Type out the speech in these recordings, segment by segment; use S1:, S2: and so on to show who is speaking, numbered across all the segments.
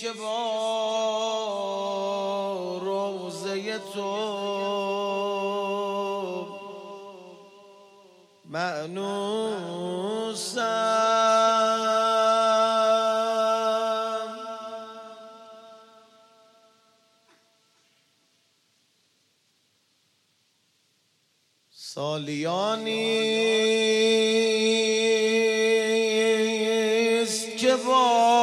S1: که با روضه تو مأنوسم. سالیانیست که با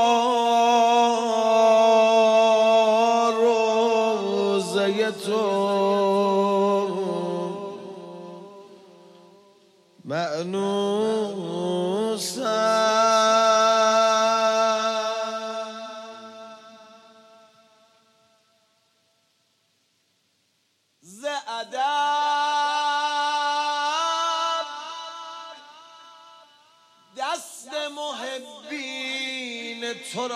S1: روضه تو مأنوسم. ز ادب دست محبین تو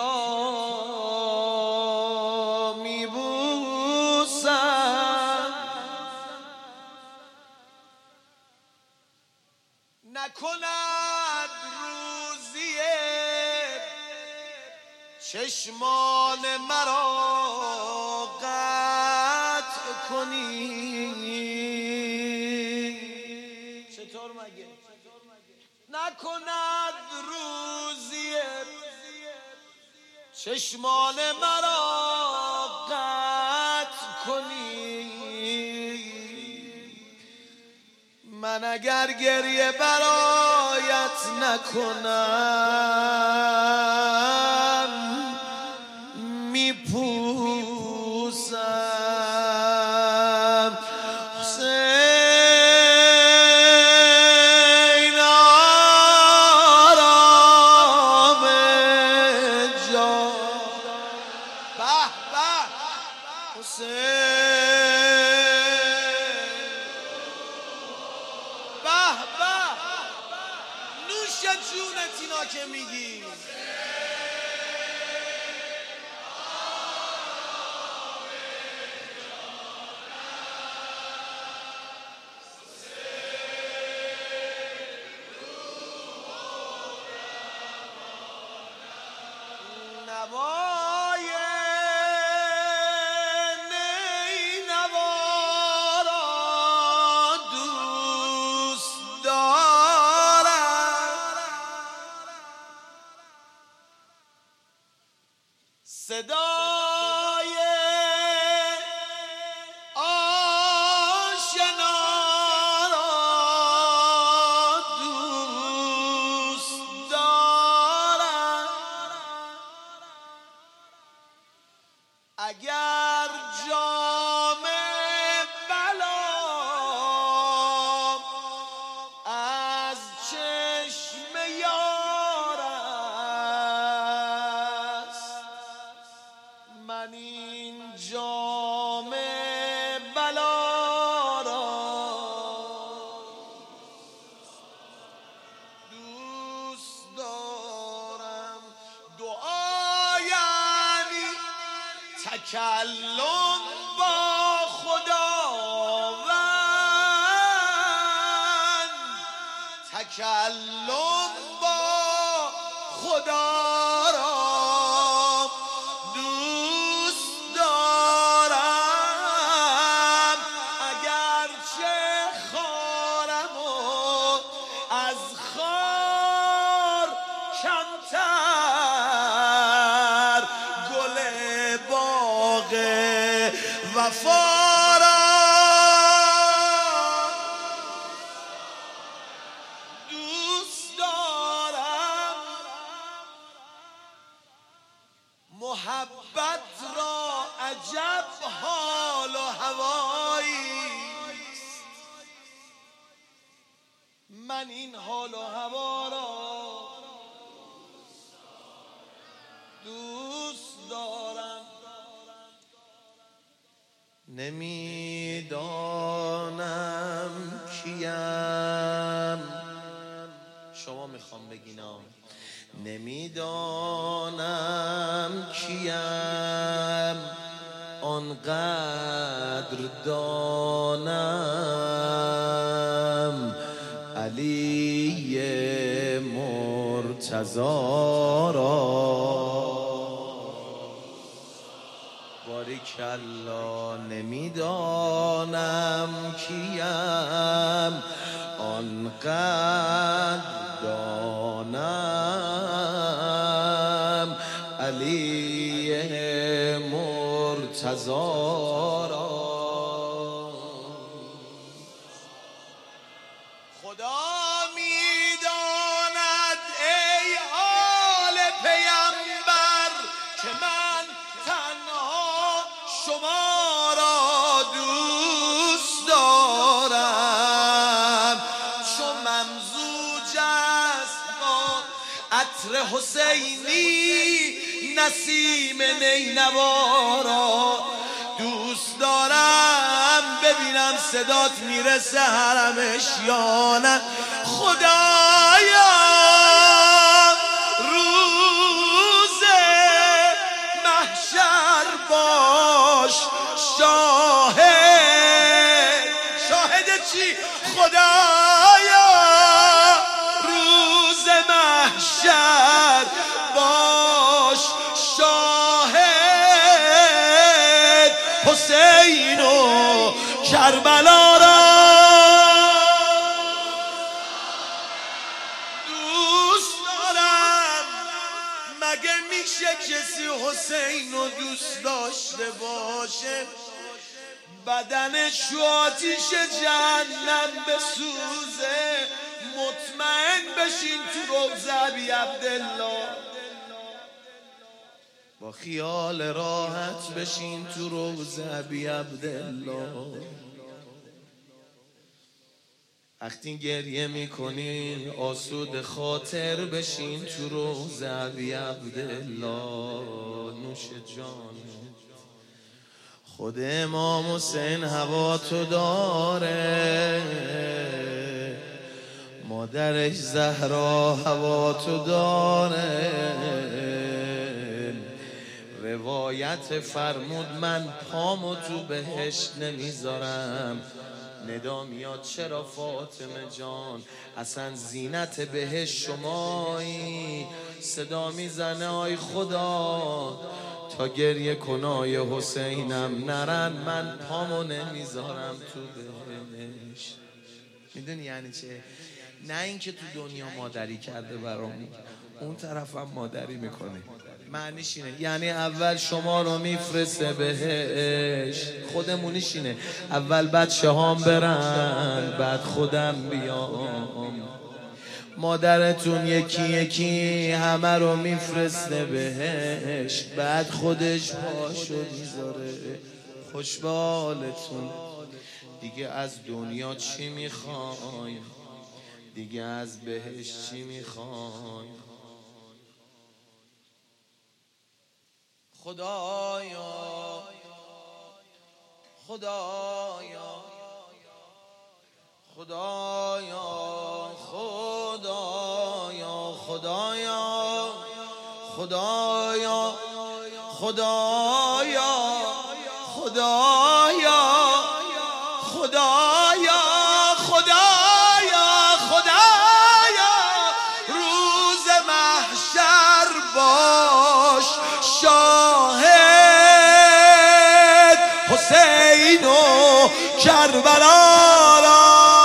S1: را میبوسم. نکند روزی چشمان مرا قطع کنی. چطور مگه؟ نکند روزی چشمان مرا قطع کنی. من اگر گریه برایت نکنم میپوسم. حسین آرام جان به به حسین به به نوش جونت اینا که میگی. نوای نینوا را دوست دارم. صدای آشنا را دوست دارم. اگر جام بلا از چشم یار است، من این جام بلا را دوست دارم. دعا یعنی تکلم با خداوند، تکلم با خدا را دوست دارم. اگرچه خارم و از خار کمتر، گل باغ وفا را دوست دارم. محبت را عجب حال و هوایی است، من این حال و هوا را دوست دارم. نمیدانم کیم، شما میخوام بگینم. نمیدانم کیم آنقدر دانم علی مرتضی را کلا نمیدانم کیم، آنقدر دانم علی مرتضی را. خدا میداند ای آل پیمبر که من تنها شما را دوست دارم، چو ممزوج است با عطر حسینی نسیم نینوا را دوست دارم. ببینم صدات میرسه حرمش یا نه. خدایا روز محشر باش شاهد. شاهد چی؟ خدایا روز محشر باش شاهد، حسین و کربلا را دوست دارم. مگه میشه کسی حسین رو دوست داشته باشه بدنش رو آتیش جهنم بسوزه؟ مطمئن بشین تو روضه ابی عبدالله، با خیال راحت بشین تو روضه ابی عبدالله. وقتی گریه میکنین آسود خاطر بشین تو روضه ابی عبدالله. نوش جان خود امام حسین هوا تو داره، مادرش زهرا هوا تو داره. روایت فرمود من پامو تو بهشت نمیذارم. ندا میاد چرا فاطمه جان، اصلا زینت بهشت شمایی. صدا میزنه آی خدا تا گریه کنای حسینم نرن، من پامو نمیذارم تو بهشت. میدونی یعنی چه؟ نه اینکه تو دنیا مادری کرده برام، اون طرفم مادری میکنه. معنیش اینه یعنی اول شما رو میفرسته بهشت، خودمونیش اینه اول بچه هام برن بعد خودم بیام. مادرتون یکی یکی همه رو میفرسته بهشت بعد خودش پاشو میذاره. خوشبالتون دیگه از دنیا چی میخواین؟ دیگه از بهشت چی میخواین؟ خدایا خدایا خدایا خدایا خدایا خدایا خدایا خدایا خدایا خدایا خدایا روز محشر باش شاهد، حسین و کربلا را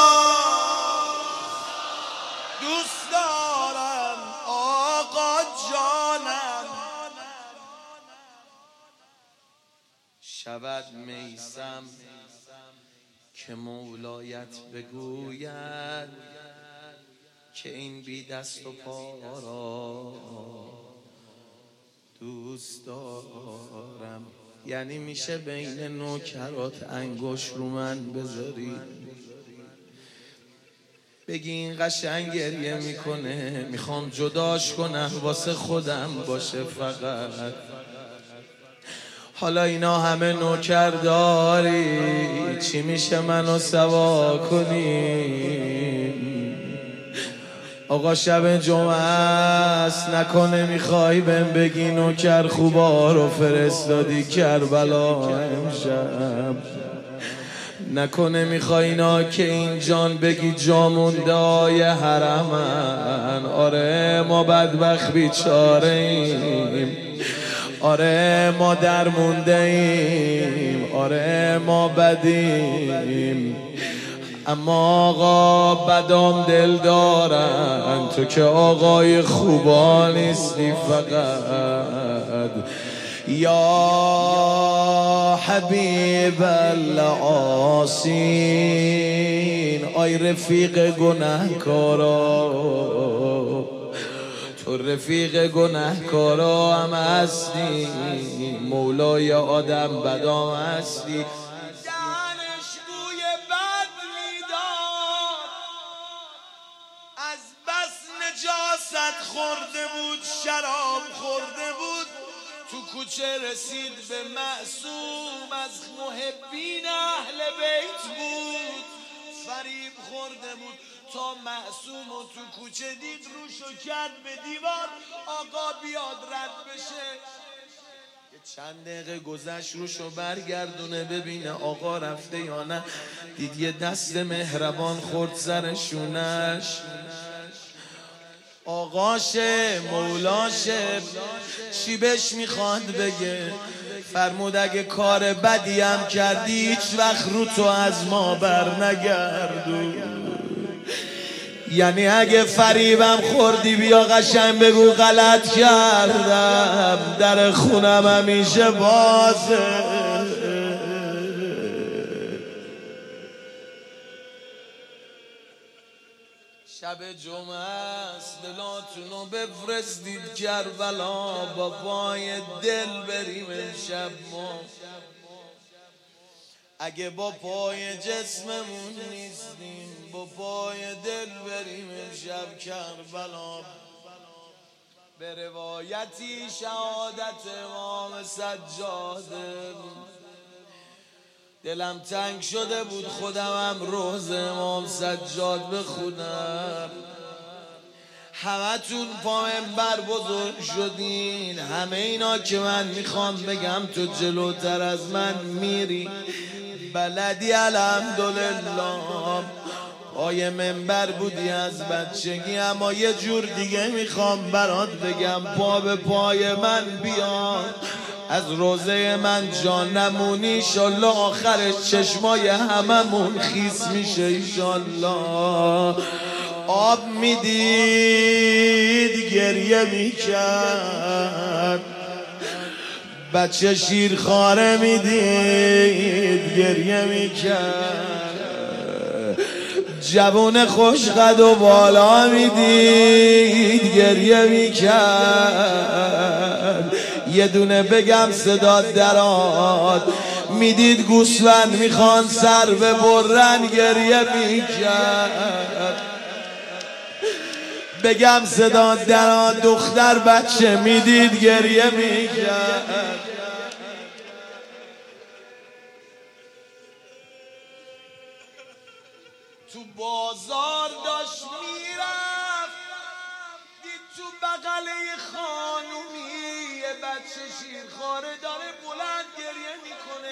S1: دوست دارم آقا جانم. شود میسم که مولایت بگوید که این بی دست و پا را دوست دارم. یعنی میشه بین نوکرات انگوش رو من بذاری بگی این قشنگ گریه میکنه میخوام جداش کنم واسه خودم باشه فقط. حالا اینا همه نوکر داری چی میشه منو سوا کنی؟ آقا شب جمعه است نکنه میخوای بهم بگی نوکر خوبا رو فرستادی کربلا امشب؟ نکنه میخوای اینا که این جان بگی جامونده های حرمن؟ آره ما بدبخت بیچاره ایم. آره ما درمونده ایم، آره ما بدیم، اما آقا بدام دل دارن. تو که آقای خوبا نیستی فقط. یا حبیب العاصین، آی رفیق گناهکارا، تو رفیق گناهکارا هم هستی، مولای آدم بدام هستی. دهنش بوی بد میداد، از بس نجاست خورده بود، شراب خورده بود، تو کوچه رسید به معصوم، از محبین اهل بیت بود، فریب خورده بود تا معصوم و تو کوچه دید، روشو کرد به دیوار آقا بیاد رد بشه. یه چند دقیقه گذشت، روشو برگردونه ببینه آقا رفته یا نه، دید یه دست مهربان خورد سر شونش. آقاشه مولاشه چی بهش میخواد بگه؟ فرمود اگه کار بدی هم کردی هیچ وقت رو تو از ما بر نگردون. یعنی اگه فریبم خوردی بیا قشنگ بگو غلط کردم، در خونم همیشه بازه. شب جمعه است، دلاتونو بفرستید کربلا، با پای دل بریم امشب ما. اگه با پای جسممون نیستیم، با پای دل بریم امشب کربلا. به روایتی شهادت امام سجاده، دلم تنگ شده بود خودمم روز امام سجاد بخونم. همتون پا منبر بزرگ شدین، همه اینا که من میخوام بگم تو جلوتر از من میری، بلدی الحمدلله. پای منبر بودی از بچگی، اما یه جور دیگه میخوام برات بگم، پا به پای من بیا، از روزه من جان نمونی، ایشالله آخرش چشمای هممون خیس میشه ایشالله. آب میدید گریه میکرد، بچه شیرخواره میدید گریه میکرد، جوون خوشقد و بالا میدید گریه میکرد. یه دونه بگم صدا دراد، میدید گوسفند میخوان سر ببرن گریه میکرد. بگم صدا دراد، دختر بچه میدید گریه میکرد. تو بازار داشت میرفت، دید تو بغله خانومی یه بچه شیرخواره داره بلند گریه میکنه.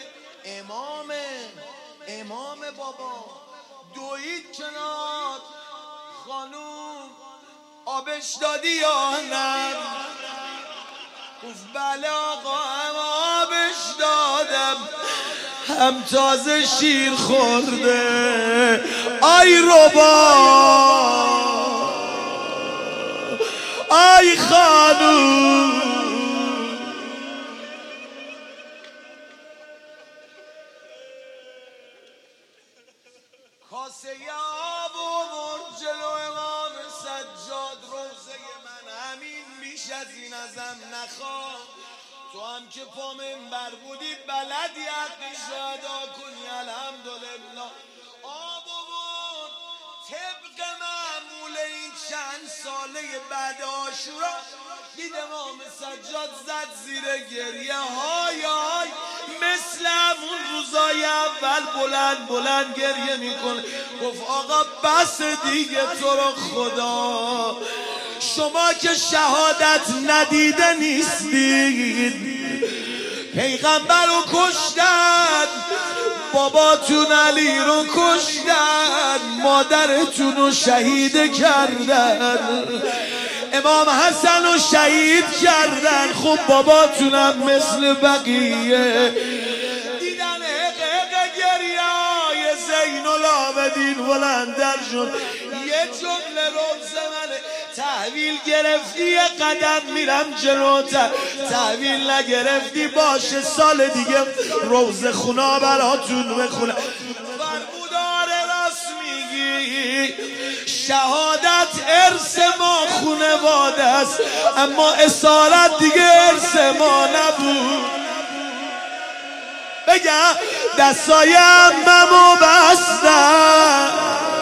S1: امام بابا دوید کنار، خانوم آبش دادی یا نه؟ گفت بله آقا هم آبش دادم، هم تازه شیر خورده. آی ربا آی خانوم، کاسه آب آورد جلو امام سجاد، روزه من همین بیش از این ازم نخواه. تو هم که پا منبر بودی بلدی حقی ادا کنی الحمدلله. آب آورد طبق معمول این چند ساله بعد عاشورا، دید امام سجاد زد زیر گریه، های های مثل همون روزای اول بلند بلند گریه میکنه. گفت آقا بس دیگه، تو رو خدا شما که شهادت ندیده نیستید، پیغمبر رو کشتن، باباتون علی رو کشتن، مادرتون رو شهید کردن. امام حسن رو شهید کردن. خب باباتونم مثل بقیه دیدن حق گریای زین العابدین بلندر شد. یه جمله روز منه تحویل گرفتی یه قدم میرم جلوتر، تحویل نگرفتی باشه سال دیگه روز خونا براتون بخونه. فرمودار راست میگی، شهادت ارث ما خونواده است، اما اسارت دیگه ارث ما نبود. بگم دستای عممو بستم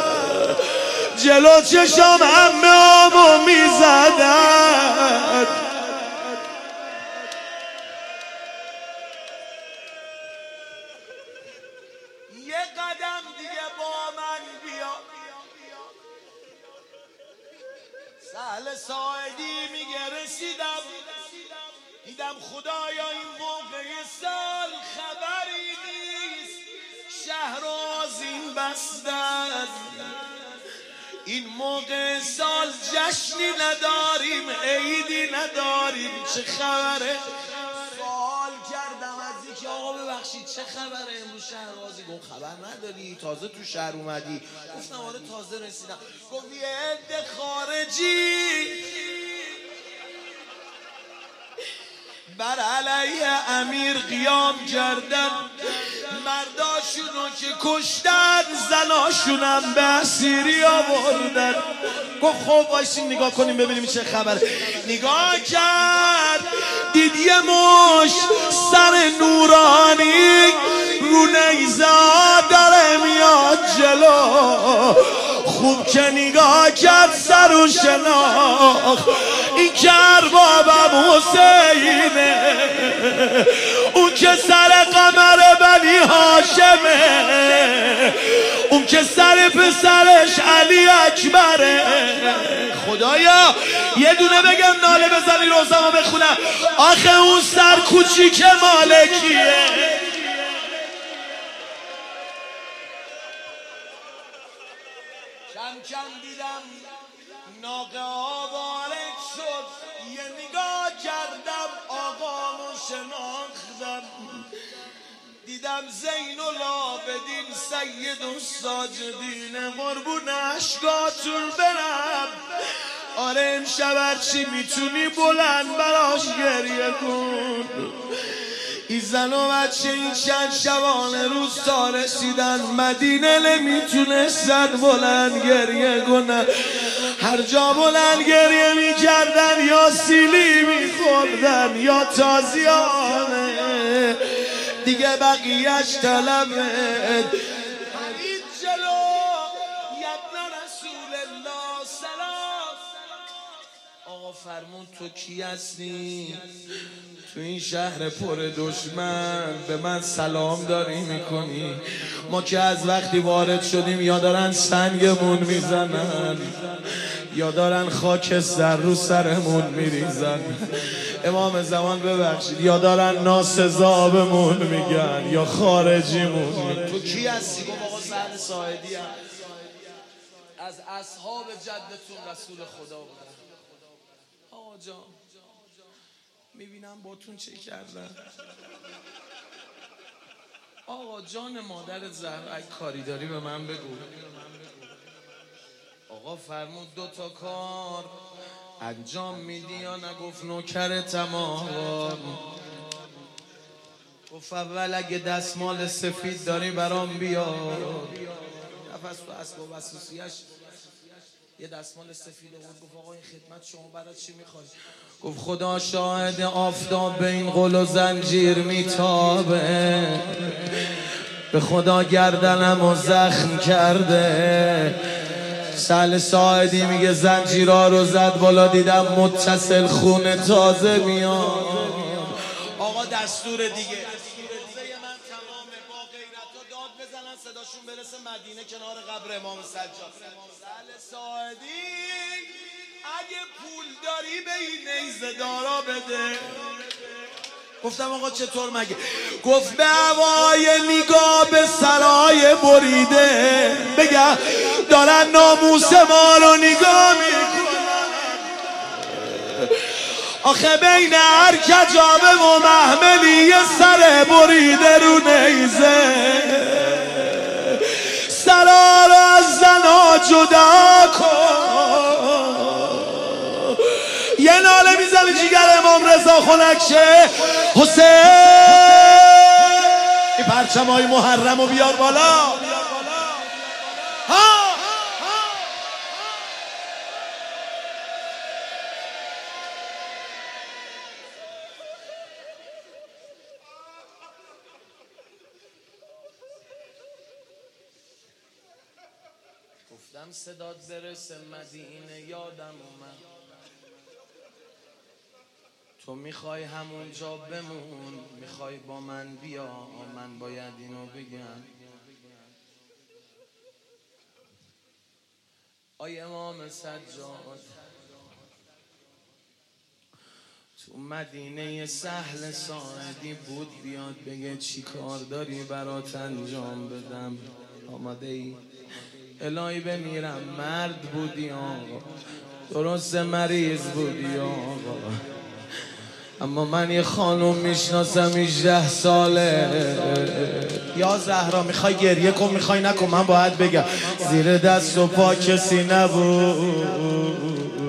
S1: جلو چشام عمه‌امو میزدن. یه قدم دیگه با من بیا. سهل ساعدی میگه رسیدم دیدم خدایا این موقع سال خبری نیست، شهر آذین بستن. این موقع سال جشنی نداریم، عیدی نداریم، چه خبره؟ سوال کردم از یکی آقا ببخشید چه خبره امروز شهرآذین؟ گفت خبر نداری تازه تو شهر اومدی؟ گفتم آره تازه رسیدم. گفت یه عده خارجی بر علیه امیر قیام کردن، مرداشونو که کشتن زناشونم به اسیری آوردن. گفت خب وایسین نگاه کنیم ببینیم چه خبره. نگاه کرد دید یه مش سر نورانی رو نیزه داره میاد جلو. خوب که نگاه کرد سر و شناخت این که اربابم حسینه، اون که سر قمر بنی هاشمه، اون که سر پسرش علی اکبره. خدایا یه دونه بگم ناله بزنی روزمو بخونم. آخه اون سر کوچیک مالکیه. کم کم دیدم ناقه وارد شد، یه نگاه کردم آقامو شناختم. دیدم زین العابدین سید الساجدین قربون اشکاتون برم. آره امشب هرچی میتونی بلند براش گریه کن. این زن و بچه این چند شبانه روز تا رسیدن مدینه نمیتونستن بلند گریه کنن. هر جا بلند گریه میکردن یا سیلی میخوردن یا تازیانه دیگه بقیهش طلبه. حرید جلو یبن رسول الله سلام. آقا فرمون تو کی هستی؟ تو این شهر پر دشمن به من سلام داری میکنی؟ ما که از وقتی وارد شدیم یا دارن سنگمون میزنن یا دارن خاکستر رو سرمون میریزن. امام زمان ببخشید، یا دارن ناسزابمون میگن یا خارجیمون میگن. تو کی هستی؟ گفت آقا سهل ساعدی هم. از اصحاب جدتون رسول خدا بودن. آقا جان میبینم باتون چه کردن. آقا جان مادر زهرا اگه کاری داری به من بگو. آقا فرمود 2 تا کار انجام میدی یا نگفت نوکر تمام. گفت اول اگه دستمال سفید داری برام بیار. نفس تو اسباب اساسیش یه دستمال سفید بود. گفت آقا این خدمت شما برای چی میخوای؟ گفت خدا شاهد آفتاب به این قل و زنجیر میتابه، به خدا گردنم و زخم کرده. سهل ساعدی میگه زنجیرها رو زد بالا دیدم متصل خونه تازه میاد. آقا دستور دیگه من تمامه با غیرتا داد بزنن صداشون برسه مدینه کنار قبر امام سجاد. سهل ساعدی اگه پول داری به این نیزه دارا بده. گفتم آقا چطور مگه؟ گفت به هوای نگاه به سرای بریده بگم دارن ناموس ما رو نگاه میکنن. آخه بین هر کجابه و محملی یه سر بریده رو نیزه، سرا رو از زنا جدا کن. یه ناله میزنه جیگر امام رضا خنکشه حسین، این پرچمای محرم رو بیار بالا. گفتم صدات برسه مدینه یادم اومد، تو میخوای همونجا بمون، میخوای با من بیا، من باید اینو بگم. آی امام سجاد تو مدینه سهل ساعدی بود بیاد بگه چی کار داری برات انجام بدم، آماده ای؟ الهی بمیرم مرد بودی آقا، درست مریض بودی آقا، اما من یه خانوم میشناسم 18 ساله. یا زهرا میخوای گریه کن میخوای نکن، من باید بگم زیر دست و پا کسی نبود،